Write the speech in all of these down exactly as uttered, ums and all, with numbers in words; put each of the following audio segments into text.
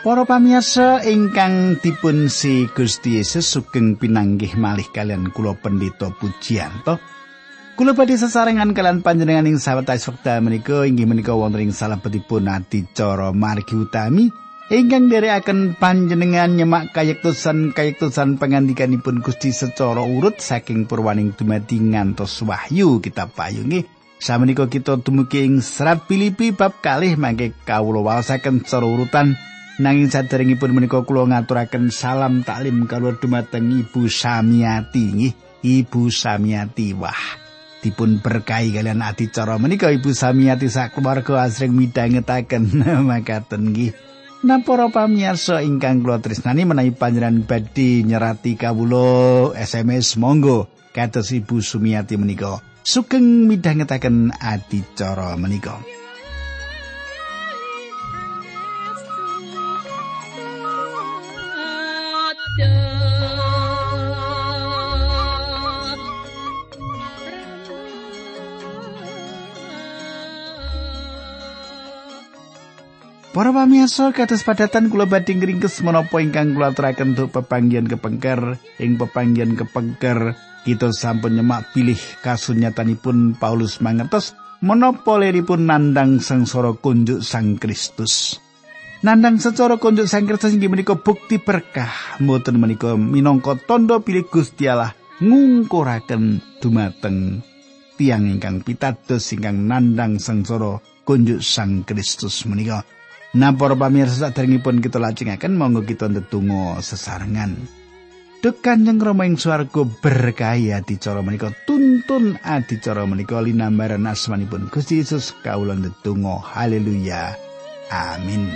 Para pamirsa ingkang dipun si Gusti Yesus sugeng pinanggih malih kalian kula Pendeta Pujiyanto. Kula badhe sesarengan kalian panjenengan ing sawetawis wekdal menika inggih menika wonten ing salebetipun adicara margi utami ingkang nderekaken panjenengan nyemak kayektosan-kayektosan pangandikanipun Gusti secara urut saking Purwaning dumadi ngantos Wahyu kitab Payunge. Samenika kita dumugi ing serat Filipi bab kalih mangke kawula waosaken secara urutan. Nanging saderengipun menika kula ngaturaken salam taklim kawula dumateng Ibu Samiati nggih. Ibu Samiati wah dipun berkahi kalian adicara menika Ibu Samiati sak keluarga asring midhangetaken makaten nggih. Nah para pamirsa ingkang kula tresnani menawi panjenengan badhe nyerati kawula S M S monggo kados Ibu Sumiati menika sugeng midhangetaken adicara menika. Para pamirsa kados padatan kula badhe ngringkes menapa ingkang kula aturaken untuk pepanggihan kepengker ing pepanggihan kepengker kita sampun nyemak pilih kasunyatanipun Paulus mangertos menapa liripun nandhang sangsara kunjuk Sang Kristus. Nandhang secara kunjuk Sang Kristus inggih menika bukti berkah mboten menika minangka tandha pilih Gusti Allah ngungkuraken dumateng tiyang ingkang pitados ingkang nandhang sangsara kunjuk Sang Kristus menika. Nah para pamirsa saderengipun kita lajengaken monggo kita ndedonga sesarengan. Duh Kanjeng Rama ing swarga berkahi adicara menika tuntun adicara menika linambaran asmanipun Gusti Yesus kawula ndedonga haleluya amin.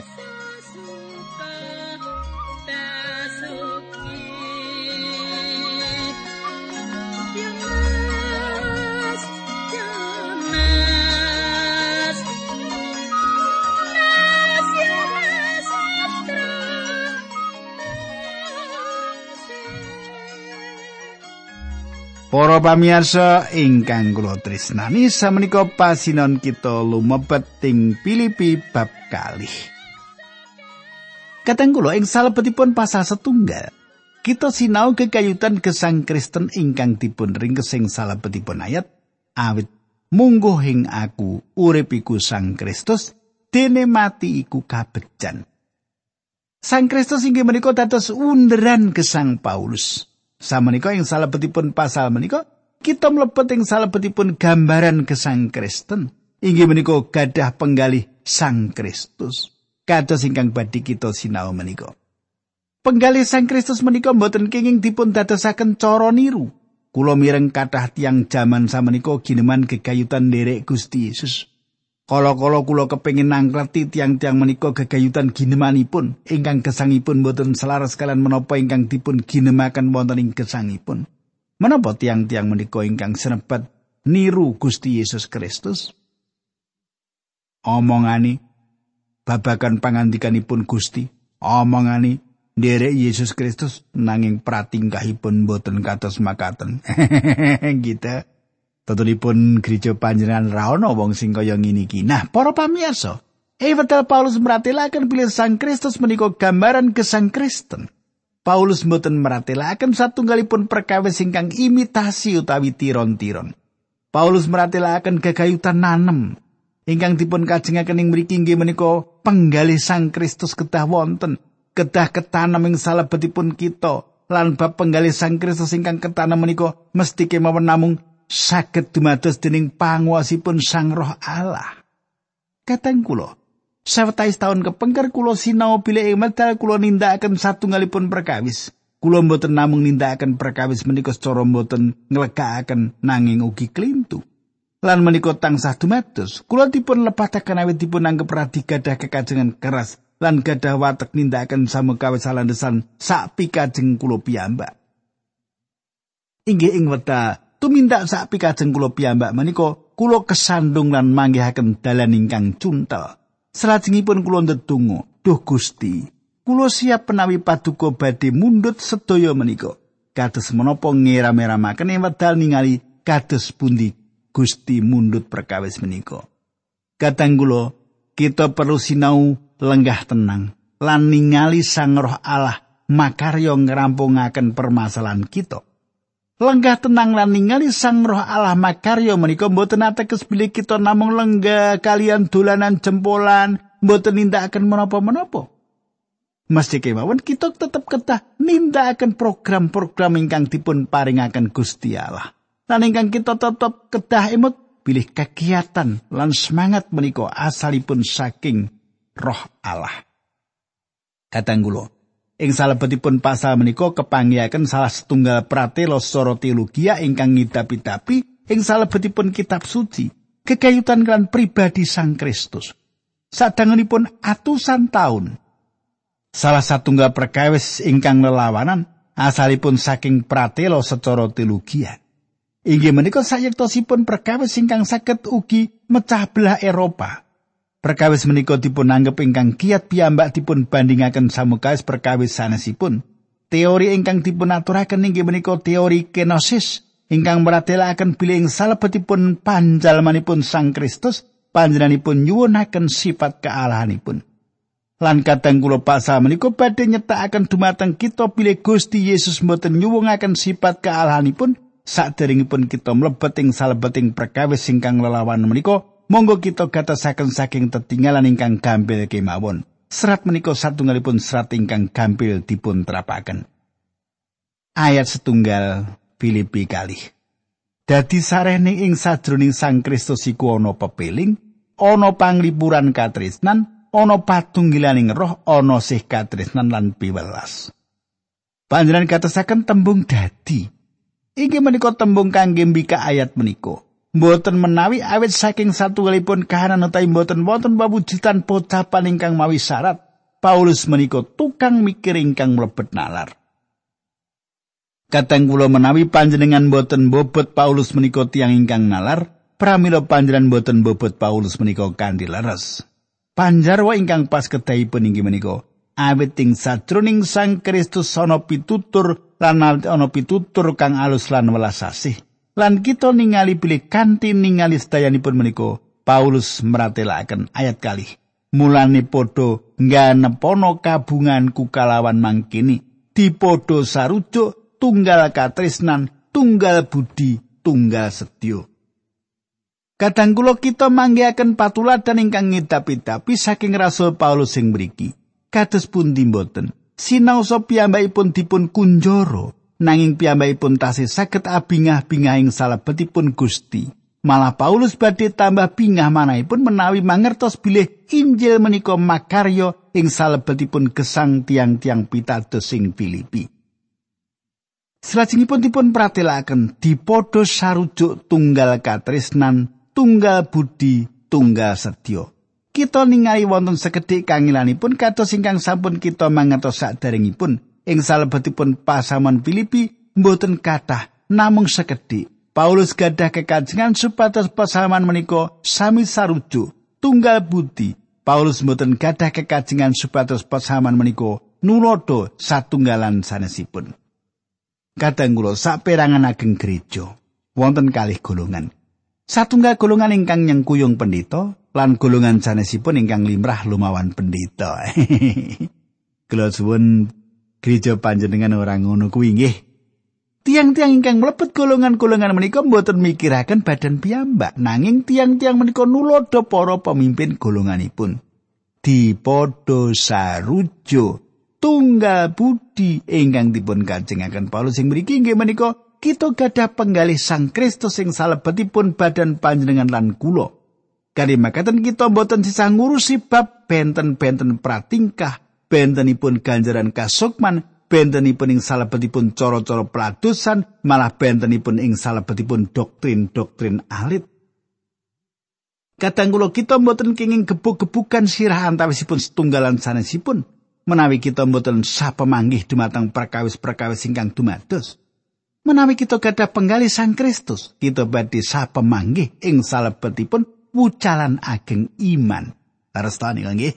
Para pamirsa ingkang kula tresnani samenika pasinon kita lumebet ing Filipi bab kalih. Kateng kula ing salebetipun pasal setunggal kita sinau kekayutan gesang Kristen ingkang dipun ringkes ing salebetipun ayat awit mungguh ing aku urip iku Sang Kristus dene mati iku kabejan. Sang Kristus inggih menika dados underan gesang Paulus. Samenika ing salebetipun pasal menika kita mlebet ing salebetipun gambaran gesang Kristen inggih menika gadah penggalih Sang Kristus kados ingkang badhe kita sinau menika. Penggalih Sang Kristus menika mboten kenging dipun dadosaken cara niru. Kula mireng kathah tiyang jaman samenika gineman gegayutan nderek Gusti Yesus. Kala-kala kula kepengin nangkleti tiang-tiang menika gegayutan ginemanipun ingkang gesangipun boten selaras kalian menapa ingkang dipun ginemaken wonten ing gesangipun. Menapa tiang-tiang menika ingkang senebat niru Gusti Yesus Kristus? Omongane babagan pangandikanipun Gusti, omongane nderek Yesus Kristus nanging pratingkahipun boten kados makaten. Gitu. Tentunipun gereja panjenengan ra ana wong sing kaya ngene iki. Nah, para pamirsa, Ewetal Paulus meratelaken bilih Sang Kristus menika gambaran gesang Kristen. Paulus mboten meratelaken satunggalipun perkawis ingkang imitasi utawi tiron-tiron. Paulus meratelaken gegayutan nanem ingkang dipun kajengaken ing mriki inggih menika penggalih Sang Kristus kedah wonten, kedah ketanem ing salebetipun kita. Lan bab penggalih Sang Kristus ingkang ketanam menika mesti kemawon namung saged dumados dening panguwasipun Sang Roh Allah. Kateng kula, sawetawis taun kepengker kula sinau bilih ing medal kula nindakaken satunggalipun perkawis. Kula mboten namung nindakaken perkawis menika secara mboten nglegakaken nanging ugi klintu. Lan menika tansah dumados kula dipun lepataken awit dipun anggep radi gadah kekajengan keras lan gadah watek nindakaken samukawis salandesan sak pikajeng kula piyambak. Inggih ing wekdal tumindak sak pikajeng kula piyambak menika kula kesandung lan manggihaken dalan ingkang cuntel. Salajengipun kula ndedonga, "Duh Gusti, kula siap menawi paduka badhe mundhut sedaya menika." Kados menapa ngeram-eramaken ing wedal ningali kados pundi Gusti mundhut perkawis menika. Kadang kula kita perlu sinau lenggah tenang, lan ningali Sang Roh Allah makarya ngrampungaken permasalahan kita. Lenggah tenang lan ningali Sang Roh Allah makarya menika mboten ateges bilih kita namung lenggah kalian dolanan jempolan, mboten nindakaken menapa-menapa. Mesti kemawon kita tetep kedah nindakaken program-program ingkang dipun paringaken Gusti Allah. Lan ingkang kita tetep kedah emut bilih kegiatan lan semangat menika asalipun saking Roh Allah. Kadang kula ing salebetipun pasal menika kepanggihaken salah setunggal pratela sora teologi ingkang ngidapi-dapi ing salebetipun kitab suci, kegayutan lan pribadi Sang Kristus. Sadangunipun atusan taun, salah satunggal perkawis ingkang lelawanan asalipun saking pratela secara teologi. Inggih menika sayektosipun perkawis ingkang saged ugi mecah belah Eropa. Perkawis menika dipun anggep ingkang kiat piyambak dipun bandingaken samukawis perkawis sanesipun. Teori ingkang dipun aturaken inggih menika teori kenosis ingkang mratelaken bilih ing salebetipun panjalmanipun Sang Kristus panjenenganipun nyuwunaken sifat kealahanipun. Lan kadang kula pasal menika badhe nyetakaken dumateng kita bilih Gusti Yesus mboten nyuwungaken sifat kealahanipun saderengipun kita mlebet ing salebeting perkawis ingkang lelawan menika. Monggo kita gatosaken saking tetinggalan ingkang gampil kemawon. Serat menika satunggalipun serat ingkang gampil dipun terapaken. Ayat setunggal Filipi kalih. Dadi sarehning ing sajroning Sang Kristus iku ana pepeling, ana panglipuran katresnan, ana patunggilaning roh, ana sih katresnan lan piwelas. Panjenengan gatosaken tembung dadi. Inggih menika tembung kangge mbika ayat menika. Mboten menawi awit saking satunggalipun kahanan utawi mboten wonten pawujudan pocapan ingkang mawi syarat, Paulus menika tukang mikir ingkang mlebet nalar. Kadang kula menawi panjenengan mboten bobot Paulus menika tiyang ingkang nalar, pramila panjenengan mboten bobot Paulus menika kanthi leres. Panjarwa ingkang pas kedahipun inggih menika, awit ing sajroning Sang Kristus ana pitutur lan ana pitutur kang alus lan welas asih. Lan kita ningali bilih kanthi ningali sedayanipun menika Paulus mratelaken ayat kalih. Mulane padha ngganepono kabunganku kalawan mangkini, dipadha sarujuk tunggal katresnan, tunggal budi, tunggal setya. Kadang kula kita manggihaken patuladan ingkang ngidapi-dapi saking Rasul Paulus sing mriki. Kados pundi mboten? Sinaosa piyambakipun dipun kunjara. Nanging piyambakipun tasih saged abingah-bingah ing salebetipun Gusti. Malah Paulus badhe tambah bingah manahipun menawi mangertos bilih Injil menika makarya ing salebetipun gesang tiang-tiang pitados ing Filipi. Salajengipun dipun pratelaken dipadha sarujuk tunggal katresnan, tunggal budi, tunggal setya. Kita ningali wonten sekedhik kangilanipun kados ingkang sampun kita mangertos saderengipun. Ing salebetipun pasaman Filipi mboten kathah namung sekedhik. Paulus gadah kekajengan supados pasaman menika sami sarujuk tunggal budi. Paulus mboten gadah kekajengan supados pasaman menika nulodo satunggalan sanesipun. Kadang kula saperangan ageng gereja wonten kalih golongan. Satunggal golongan ingkang nyengkuyung pendeta lan golongan sanesipun ingkang limrah lumawan pendeta. Kula suwun gereja panjenengan ora ngono kuwi nggih. Tiang-tiang ingkang mlebet golongan-golongan menika mboten mikiraken badan piyambak, nanging tiang-tiang menika nulodo para pemimpin golonganipun. Dipadha sarujuk tunggal budi ingkang dipun kajengaken Paulus sing mriki inggih menika kita gadah penggalih Sang Kristus sing salebetipun badan panjenengan lan kula. Kanthi makaten kita mboten sisa ngurusi bab benten-benten pratingkah, bentenipun ganjaran kasukman, bentenipun ing salebetipun cara-cara peladosan, malah bentenipun ing salebetipun doktrin-doktrin alit. Kadang kula kita mboten kenging gebuk-gebukan sirah antawisipun setunggalan sanesipun, menawi kita mboten sapemanggih dumateng perkawis-perkawis ingkang dumados. Menawi kita gadah penggalih Sang Kristus, kita badhe sapemanggih ing salebetipun wucalan ageng iman. Larestani nggih.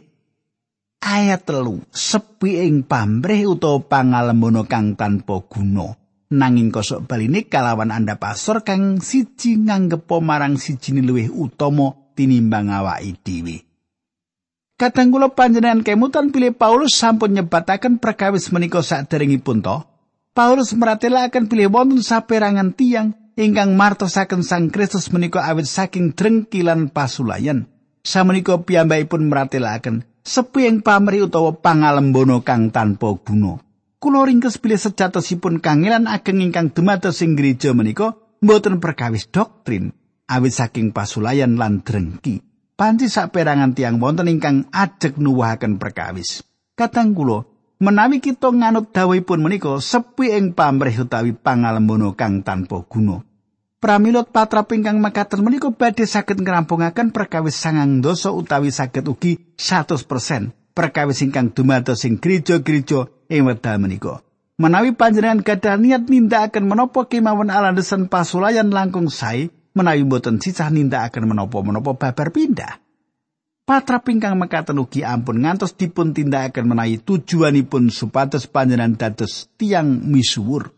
Ayat telu, sepi ing pamrih utawa pangalembono kang tanpa guna. Nanging kosok baline kalawan anda pasor kang siji nganggepa marang sijine luwih utama tinimbang awake dhewe. Kadang kula panjenengan kemutan pilih Paulus sampun nyebataken perkawis menika saderengipun to. Paulus meratelaken pilih wonten saperangan tiyang ingkang martosaken Sang Kristus menika awit saking drengki lan pasulayan. Samenika piyambakipun meratelaken sepi ing pamrih utawa pangalembono kang tanpa guna. Kula ringkes pilih sejatosipun kangelan ageng ingkang dumados ing gereja menika mboten perkawis doktrin awit saking pasulayan lan drengki. Panci saperangan tiang wonten ingkang ajeg nuwuhaken perkawis. Kadang kula menawi kita nganut dawuhipun menika sepi ing pamrih utawi pangalembono kang tanpa guna. Pramila patrap ingkang mekaten menika badhe saged ngrampungaken perkawis sangang dasa utawi saged ugi seratus persen perkawis ingkang dumados ing gereja-gereja ing wekdal menika. Menawi panjenengan gadah niat nindakaken menapa kemawon alandesan pasulayan langkung sae, menawi boten sisah nindakaken menapa-menapa babar pindah. Patrap ingkang mekaten ugi ampun ngantos dipun tindakaken menawi tujuanipun supados panjenengan dados tiyang misuwur.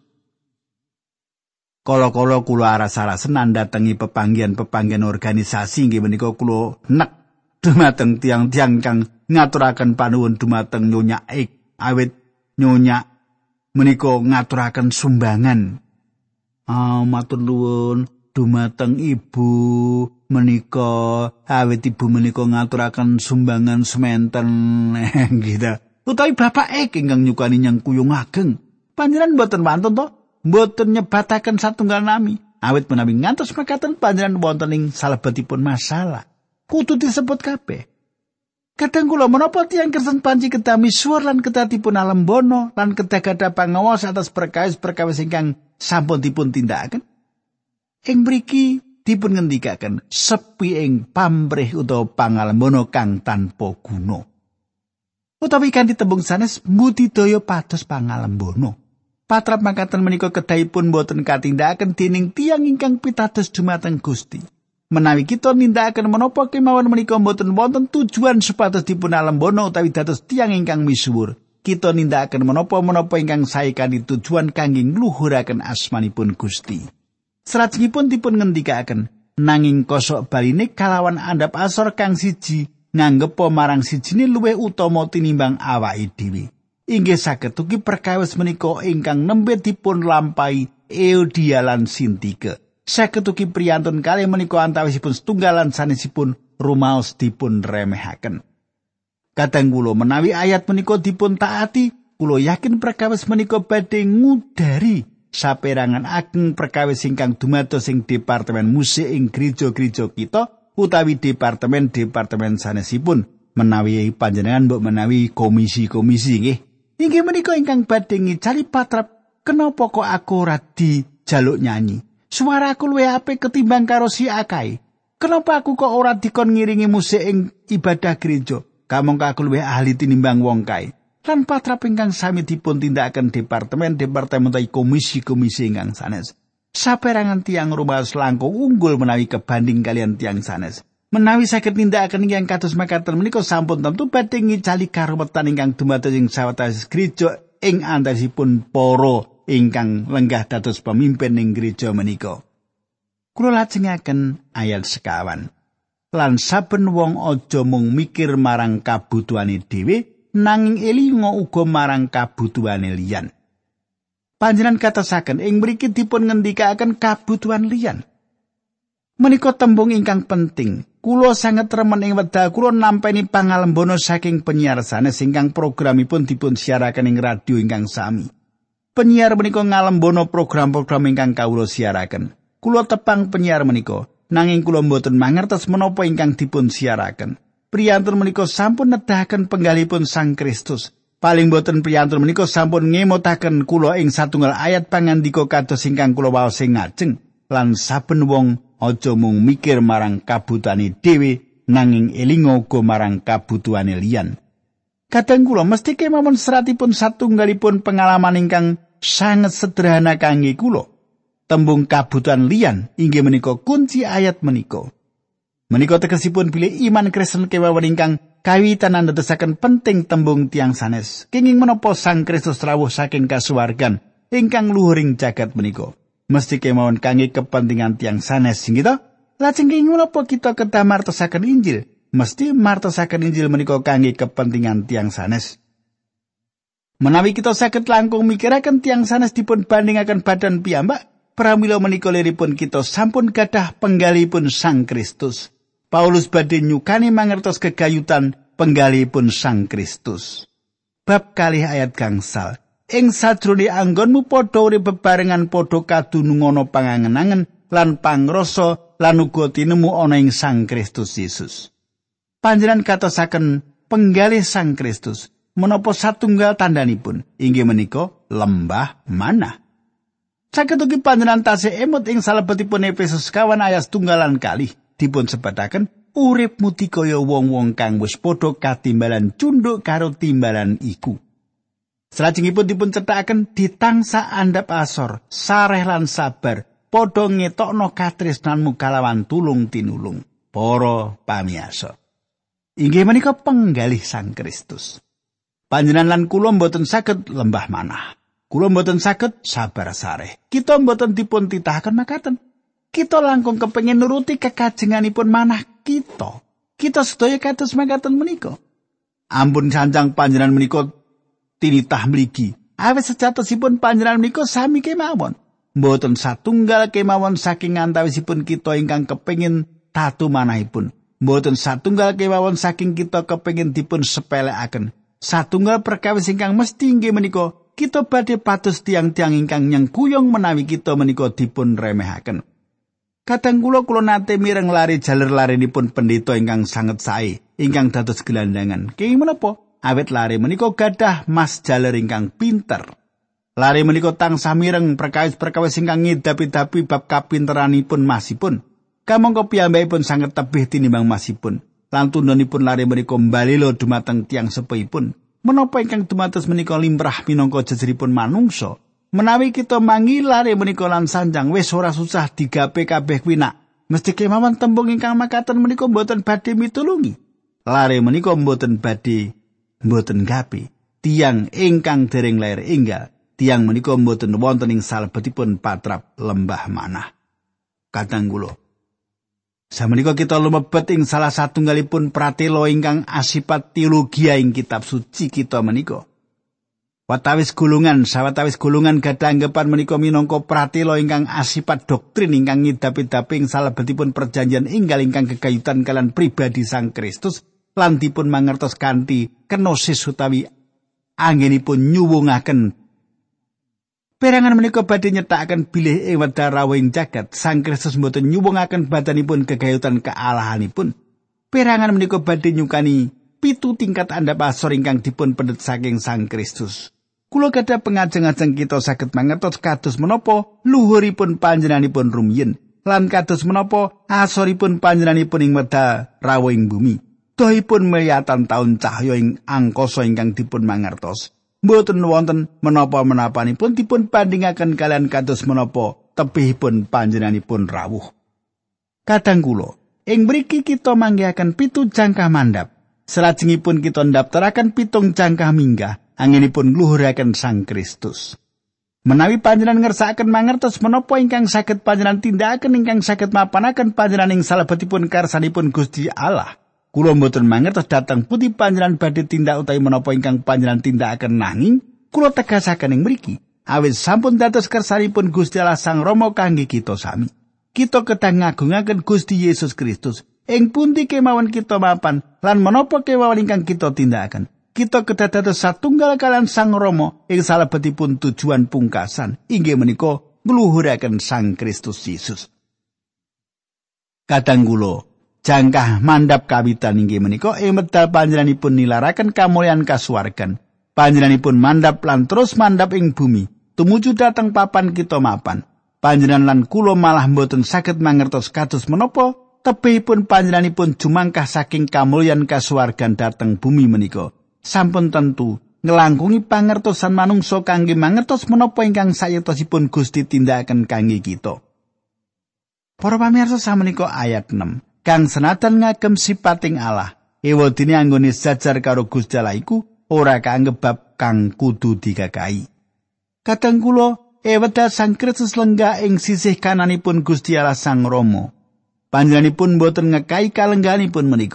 Kala-kala kula aras-arasen nandhatengi pepanggihan-pepanggihan organisasi inggih menika kula nek dumateng tiyang-tiyang kang ngaturaken panuwun dumateng Nyonya Ik awit Nyonya menika ngaturaken sumbangan. Ah, matur nuwun dumateng ibu menika awit ibu menika ngaturaken sumbangan sementen gitu. Utawi bapak ek ingkang nyukani nyang kuyung ageng. Panjenengan mboten wantun to, mboten nyebataken satunggal nami. Awit menawi ngantos mekaten panjenengan wonten ing salebetipun masalah. Kudu disebut kabeh. Kadang kula menapa tiyang Kristen panci kedah misuwur lan kedah dipun alembono lan kedah gadah pangawas atas perkawis-perkawis ingkang sampun dipun tindakaken. Ing mriki dipun ngendikaken sepi ing pamrih utawa pangalembono kang tanpa guna. Utawi kanthi tembung sanes budidaya pados pangalembono. Patrap makaten menika kedahipun boten katindakaken dening tiyang ingkang pitados dumateng Gusti. Menawi kita nindakaken menapa kemawon menika boten wonten tujuan supados dipun alembono utawi dados tiyang ingkang misuwur. Kita nindakaken menapa-menapa ingkang sae kanthi tujuan kangge ngluhuraken asmanipun Gusti. Salajengipun dipun ngendikaken nanging kosok baline kalawan andhap asor kang siji nganggepa marang sijine luwih utama tinimbang awake dhewe. Inggih saged ugi perkawis menika ingkang nembe dipun lampahi Euodia lan Sintike. Saged ugi priyantun kalih menika antawisipun setunggalan sanesipun rumaos dipun remehaken. Kadang kula menawi ayat menika dipun taati, kula yakin perkawis menika badhe ngudari saperangan ageng perkawis ingkang dumados ing departemen musik ing gereja-gereja kita utawi departemen-departemen sanesipun menawi panjenengan mbok menawi komisi-komisi nggih. Inggih menika ingkang badhe ngicari patrap kenapa kok aku ora dijaluk nyanyi. Suaraku luwih apik ketimbang karo si Akai. Kenapa aku kok ora dikon ngiringi musik ing ibadah gereja? Kamangka aku luwih ahli tinimbang wong kae. Lan patrap ingkang sami dipun tindakaken departemen-departemen utawi komisi-komisi ingkang sanes. Saperangan tiang rumaos langkung unggul menawi kebanding kalian tiang sanes. Menawi saged nindakaken ingkang kados mekaten menika sampun tentu badhe ngicali karumetan ingkang dumados ing sawetawis gereja ing antawisipun para ingkang lenggah dados pemimpin ing gereja menika. Kula lajengaken ayat sekawan. Lan saben wong aja mung mikir marang kabutuhane dhewe nanging elinga uga marang kabutuhane liyan. Panjenengan katosaken ing mriki dipun ngendikaken kabutuhan liyan. Menika tembung ingkang penting. Kula sanget remen ing wekdal kula nampeni pangalembono saking penyiar sanes ingkang programipun dipun siaraken ing radio ingkang sami. Penyiar menika ngalembono program-program ingkang kawula siaraken. Kula tepang penyiar menika, nanging kula mboten mangertos menapa ingkang dipun siaraken. Priyantun menika sampun nedahaken penggalipun Sang Kristus. Paling boten priyantun menika sampun ngemotaken kula ing satunggal ayat pangandika kados ingkang kula waos ing ngajeng. Lan saben wong aja mung mikir marang kabutuhane dhewe nanging elinga uga marang kabutuhane liyan. Kadang kula mesti kemawon seratipun satunggalipun pengalaman ingkang sanget sederhana kangge kula. Tembung kabutuhan liyan inggih menika kunci ayat menika. Menika tegesipun bilih iman Kristen kemawon ingkang kawitan ndadosaken penting tembung tiang sanes. Kenging menapa Sang Kristus rawuh saking kasuwargan ingkang luhuring jagat menika. Mesti kemawon kangge kepentingan tiang sanes inggih to. Lajeng kenging menapa kita kedah martosaken Injil. mesti martosaken Injil menika kangge kepentingan tiyang sanes. Menawi kita saged langkung mikiraken tiyang sanes dipun bandingaken badan piyambak, pramila menika liripun kita sampun gadah penggalipun Sang Kristus. Paulus badhe nyukani mangertos gegayutan penggalipun Sang Kristus. Bab kalih ayat gangsal. Ing sajroning anggonmu padha urip bebarengan padha kadunungono pangangen-angen lan pangrasa lan uga tinemu ana ing Sang Kristus Yesus. Panjenengan katosaken penggalih Sang Kristus. Menapa satunggal tandhanipun inggih menika lembah manah. Saged ugi panjenengan tasih emut ing salebetipun Efesus kawan ayat tunggalan kalih dipun sebataken urip muti kaya wong-wong kang wis padha katimbalan cunduk karo timbalan iku. Salajengipun dipun cethakaken ditangsa andhap asor, sareh lan sabar, padha ngetokno katresnanmu kalawan tulung tinulung. Para pamiyarsa. Inggih menika penggalih Sang Kristus. Panjenengan lan kula mboten saged lembah manah. Kula mboten saged sabar sareh. Kita mboten dipun titahaken makaten. Kita langkung kepengin nuruti kekajenganipun manah kita. Kita sedaya kados makaten menika. Ampun sanjang panjenengan menika tinitah mligi. Awit sejatosipun panjenengan menika sami kemawon. Mboten satunggal kemawon saking antawisipun kita ingkang kepengin tatu manahipun. Mboten satunggal kemawon saking kita kepengin dipun sepelekaken. Satunggal perkawis ingkang mesti inggih menika kita badhe pados tiang-tiang ingkang nyengkuyung menawi kita menika dipun remehaken. Kadang kula kula nate mireng lari jalur larenipun pendeta ingkang sanget sae, ingkang dados gelandangan. Kenging menapa? Awit lari menika gadah mas jalur ingkang pinter. Lari menika tansah mireng perkawis-perkawis ingkang ngidapi-dapi bab kapinteranipun masipun. Kamangka piyambakipun sanget tebih tinimbang masipun. Lan tundhonipun lare menika mbalelo dumateng tiyang sepuhipun. Menapa ingkang dumados menika limrah minangka jejeripun manungsa? Menawi kita mangi lare menika lan sanjang wis ora susah digape kabeh kuwi nak. Mesti kemawon tembung ingkang makaten menika mboten badhe mitulungi. Lare menika mboten badhe mboten gape. Tiyang ingkang dereng lair enggal, tiyang menika mboten wonten ing salebetipun patrap lembah manah. Kadang kula samenika kita lumebet ing salah satunggalipun pratela ingkang asipat teologi ing kitab suci kita menika. Watawis gulungan, sawetawis gulungan gadhah anggapan menika minangka pratela ingkang asipat doktrin ingkang ngidapi-dapi ing salebetipun perjanjian enggal ingkang gegayutan kalian pribadi Sang Kristus lan dipun mangertos kanthi kenosis utawi anggenipun nyuwungaken. Perangan menika badhe nyetakaken bilih ing wedal rawuhing jagat. Sang Kristus mboten nyuwungaken badanipun gegayutan kealahanipun. Perangan menika badhe nyukani pitu tingkat andhap asor ingkang dipun pendet saking Sang Kristus. Kula gadah pengajeng-ajeng kita saged mangertos kados menapa luhuripun panjenenganipun rumiyin lan kados menapa asoripun panjenenganipun ing wedal rawuhing bumi. Dohipun miliyatan taun cahya ing angkasa ingkang dipun mangertos. Mboten wonten menapa-menapanipun dipun bandingaken kalian kados menapa tebihipun panjenenganipun rawuh. Kadang kula, ing mriki kita manggihaken pitu jangkah mandhap. Salajengipun kita ndaftaraken pitung jangkah minggah anggenipun ngluhuraken Sang Kristus. Menawi panjenengan ngersakaken mangertos menapa ingkang saged panjenengan tindakaken ingkang saged mapanaken panjenengan ing salebetipun karsanipun Gusti Allah. Kula mboten mangertos dhateng pundi panjenengan badhe tindak utawi menapa ingkang panjenengan tindakaken nanging kula tegasaken ing mriki awit sampun dados kersanipun Gusti Allah Sang Rama kangge kita sami. Kita kedah ngagungaken Gusti Yesus Kristus ing pundi kemawon kita mapan lan menapa kemawon ingkang kita tindakaken. Kita kedah dados satunggal kalian Sang Rama ing salebetipun tujuan pungkasan inggih menika ngluhuraken Sang Kristus Yesus. Kadang kula jangkah mandhap kawitan inggih menika ing medal panjenenganipun nilaraken kamulyan kasuwargan. Panjenenganipun mandhap lan terus mandhap ing bumi tumuju dhateng papan kita mapan. Panjenengan lan kula malah mboten saged mangertos kados menapa tebihipun panjenenganipun jumangkah saking kamulyan kasuwargan dhateng bumi menika. Sampun tentu ngelangkungi pangertosan manungsa kangge mangertos menapa ingkang sayetosipun Gusti tindakaken kangge kita. Para pamirsa samenika ayat enam. Kang senajan ngagem sipating Allah, ewadene anggone sejajar karo Gusti Allah iku ora kaanggep bab kang kudu digagahi. Kadang kula ewedal Sang Kristus lenggah ing sisih kananipun Gusti Allah Sang Rama. Panjenenganipun boten ngekahi kalengganipun menika.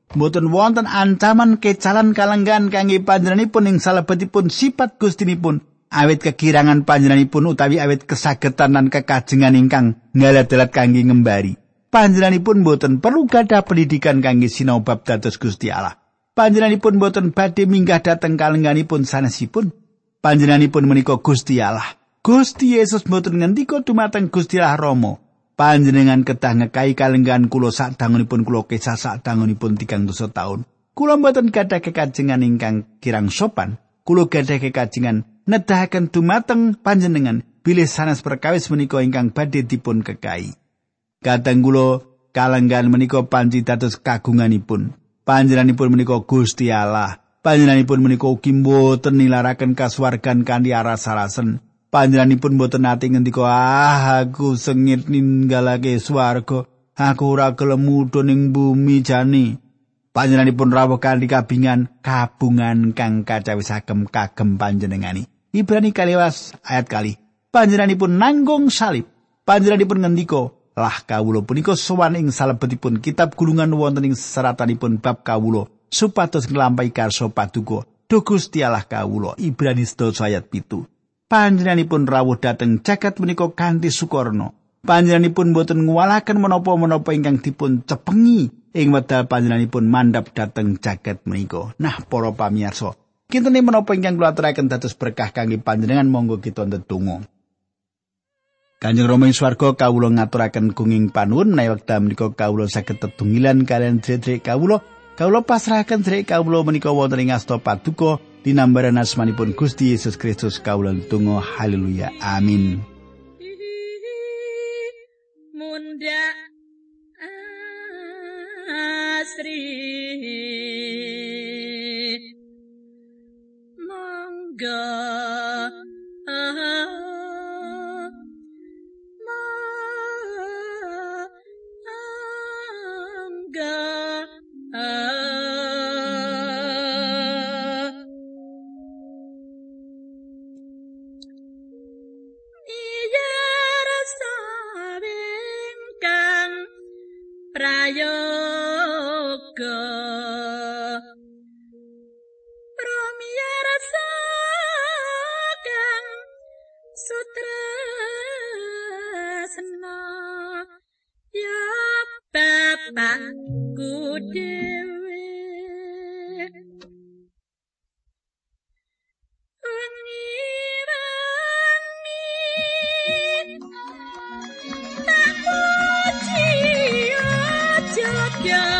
Mboten wonten ancaman kecalan kalenggan kangge panjenenganipun ing salebetipun sifat Gustinipun, awit kekirangan panjenenganipun utawi awit kesagetan lan kekajengan ingkang ngaladelat kangge ngembari. Panjenenganipun mboten perlu gadah pendidikan kangge sinau bab dados Gusti Allah. Panjenenganipun mboten badhe minggah dhateng kalengganipun sanesipun. Panjenenganipun menika Gusti Allah. Gusti Yesus mboten ngendika dumateng Gusti Allah Rama, panjenengan kedah ngekai kalenggan kula sadangunipun kula kesah sadangunipun tigang dosa taun. Kula mboten gadah kekajengan ingkang kirang sopan. Kula gadah kekajengan nedahaken dumateng panjenengan bilih sanes perkawis menika ingkang badhe dipun kekai. Kadang kula kalenggan menika panci dados kagunganipun. Panjenenganipun menika Gusti Allah. Panjenenganipun menika ugi mboten nilaraken kasuwargan kanthi aras-arasen. Panjenenganipun mboten nate ngendika, "Ah, aku sengit ninggalake swarga. Aku ora gelem mudhun ing bumi jani." Panjenenganipun rawuh kanthi kabingan kabungan kang kacawisaken kagem panjenengani. Ibrani kaliwas ayat kali. Panjenenganipun nanggung salib. Panjenenganipun ngendika, "Lah kawula punika sowan ing salebetipun kitab gulungan wonten ing seratanipun bab kawula supados nglampahi karsa paduka duh Gusti Allah kawula." Ibrani sedasa ayat pitu. Panjenenganipun rawuh dhateng jagat menika kanthi sukarna. Panjenenganipun boten nguwalaken menapa-menapa ingkang dipun cepengi ing wekdal panjenenganipun mandhap dhateng jagat menika. Nah, para pamirsa, kinten menapa ingkang kula aturaken dados berkah kangge panjenengan, monggo kita ndedonga. Kanjeng Rama ing swarga, kawula ngaturaken gunging panuwun menawi wekdal menika kawula saged tetunggilan kaliyan sedherek kawula. Kawula pasrahaken sedherek kawula menika wonten ing asta paduka dinambaran asmanipun Gusti Yesus Kristus kawula ndonga. Haleluya. Amin. Munda asri monggo prayoga promya rasa kang sutresna ya bapakku dhewe yeah.